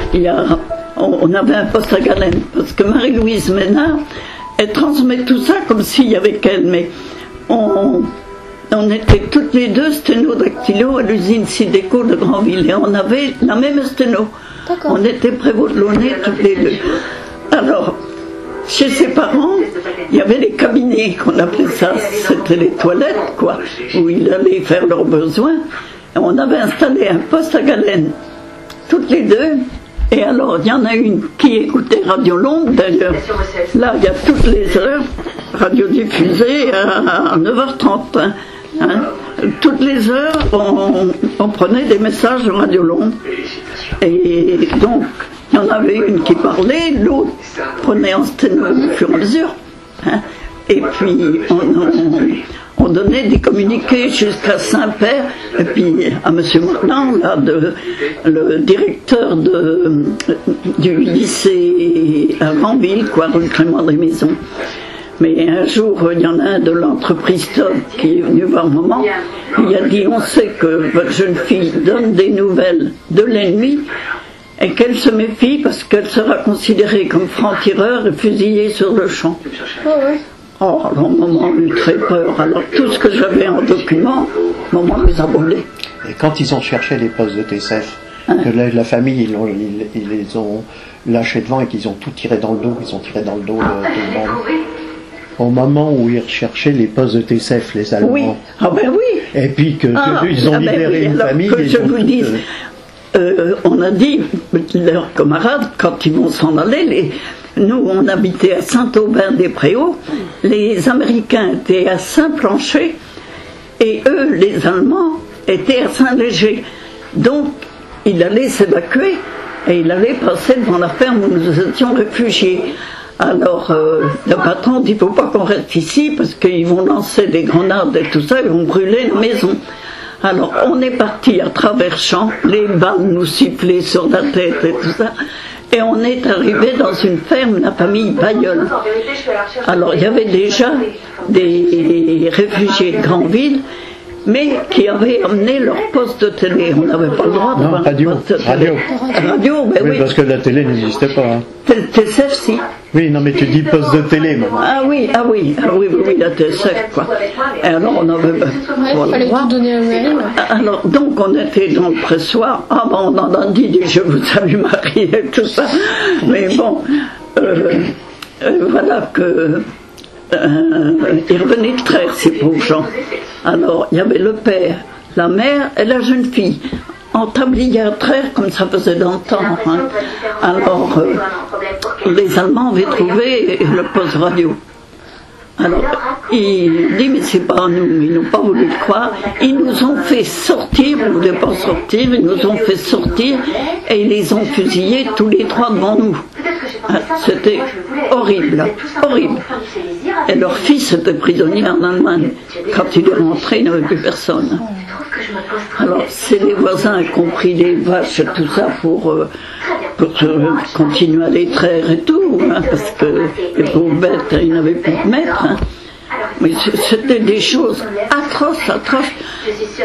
on avait un poste à galène, parce que Marie-Louise Ménard, elle transmet tout ça comme s'il y avait qu'elle, mais on était toutes les deux sténodactylo à l'usine Sidéco de Granville, et on avait la même sténo. On était prévôt de Launay toutes les deux. Alors, chez ses parents, il y avait les cabinets, qu'on appelait ça, c'était les toilettes, quoi, où ils allaient faire leurs besoins. Et on avait installé un poste à galène, toutes les deux. Et alors, il y en a une qui écoutait Radio Londres, d'ailleurs. Là, il y a toutes les heures, radio diffusée à 9h30. Toutes les heures, on prenait des messages de Radio Londres. Et donc, il y en avait une qui parlait, l'autre prenait en sténo au fur et à mesure. Et puis, on donnait des communiqués jusqu'à Saint-Père, et puis à M. Morland, là, le directeur du lycée à Granville, quoi, rue Clément des Maisons. Mais un jour, il y en a un de l'entreprise Todd qui est venu voir maman. Il a dit, on sait que votre jeune fille donne des nouvelles de l'ennemi et qu'elle se méfie parce qu'elle sera considérée comme franc-tireur et fusillée sur le champ. Oh, alors maman a eu très peur. Alors tout ce que j'avais en document, maman les a volés. Et quand ils ont cherché les postes de TSF, que la famille, ils les ont lâchés devant et qu'ils ont tout tiré dans le dos, ils ont tiré dans le dos tout le monde. Au moment où ils recherchaient les postes de TSF, les Allemands. Oui, ah ben oui. Et puis qu'ils ont libéré une famille. Que je vous dise, on a dit, leurs camarades, quand ils vont s'en aller, nous on habitait à Saint-Aubin-des-Préaux, les Américains étaient à Saint-Plancher, et eux, les Allemands, étaient à Saint-Léger. Donc, il allait s'évacuer, et il allait passer devant la ferme où nous étions réfugiés. Alors, le patron dit, il ne faut pas qu'on reste ici, parce qu'ils vont lancer des grenades et tout ça, ils vont brûler la maison. Alors, on est parti à travers champs, les balles nous sifflaient sur la tête et tout ça, et on est arrivé dans une ferme, la famille Bayeul. Alors, il y avait déjà des réfugiés de Granville, mais qui avaient amené leur poste de télé. On n'avait pas le droit de voir radio, poste de télé. Radio, ben oui. Parce que la télé n'existait pas. Hein. TSF, si. Oui, non, mais tu dis poste de télé, maman. Ah oui, la TSF, quoi. Et alors, on avait il fallait tout donner à Marie. Alors, donc, on était dans le pressoir. Ah ben, on en a dit des je vous salue Marie et tout ça. Mais bon, voilà que... ils revenaient de traire, ces pauvres gens. Alors, il y avait le père, la mère et la jeune fille, en tablier à traire, comme ça faisait dans le temps. Alors, les Allemands avaient trouvé le poste radio. Alors, il dit, mais c'est pas à nous, ils n'ont pas voulu le croire. Ils nous ont fait sortir, ils ne voulaient pas sortir, ils nous ont fait sortir et ils les ont fusillés tous les trois devant nous. C'était horrible, horrible. Et leur fils était prisonnier en Allemagne. Quand il est rentré, il n'y avait plus personne. Alors, c'est les voisins qui ont pris les vaches et tout ça pour continuer à les traire et tout, parce que les pauvres bêtes, ils n'avaient plus de maître. Mais c'était des choses atroces, atroces.